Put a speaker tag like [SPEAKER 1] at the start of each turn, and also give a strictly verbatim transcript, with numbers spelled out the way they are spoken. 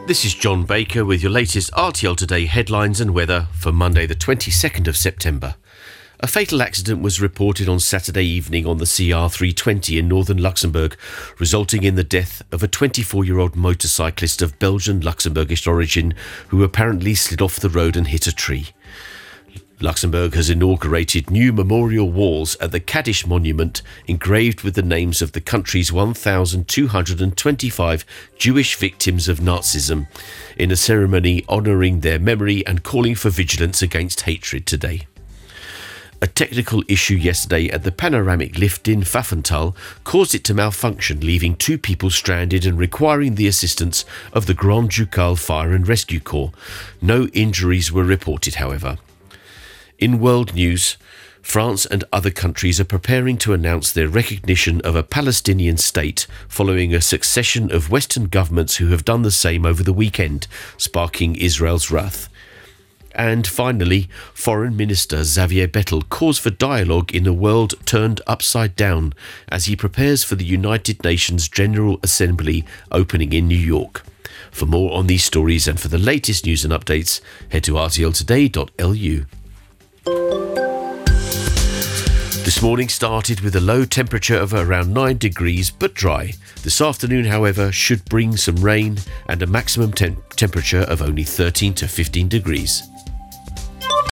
[SPEAKER 1] This is John Baker with your latest R T L Today headlines and weather for Monday the twenty-second of September. A fatal accident was reported on Saturday evening on the C R three twenty in northern Luxembourg, resulting in the death of a twenty-four-year-old motorcyclist of Belgian-Luxembourgish origin who apparently slid off the road and hit a tree. Luxembourg has inaugurated new memorial walls at the Kaddish Monument, engraved with the names of the country's one thousand two hundred twenty-five Jewish victims of Nazism, in a ceremony honouring their memory and calling for vigilance against hatred today. A technical issue yesterday at the panoramic lift in Pfaffenthal caused it to malfunction, leaving two people stranded and requiring the assistance of the Grand Ducal Fire and Rescue Corps. No injuries were reported, however. In world news, France and other countries are preparing to announce their recognition of a Palestinian state following a succession of Western governments who have done the same over the weekend, sparking Israel's wrath. And finally, Foreign Minister Xavier Bettel calls for dialogue in a world turned upside down as he prepares for the United Nations General Assembly opening in New York. For more on these stories and for the latest news and updates, head to r t l today dot l u. This morning started with a low temperature of around nine degrees but dry. This afternoon, however, should bring some rain and a maximum temp- temperature of only thirteen to fifteen degrees.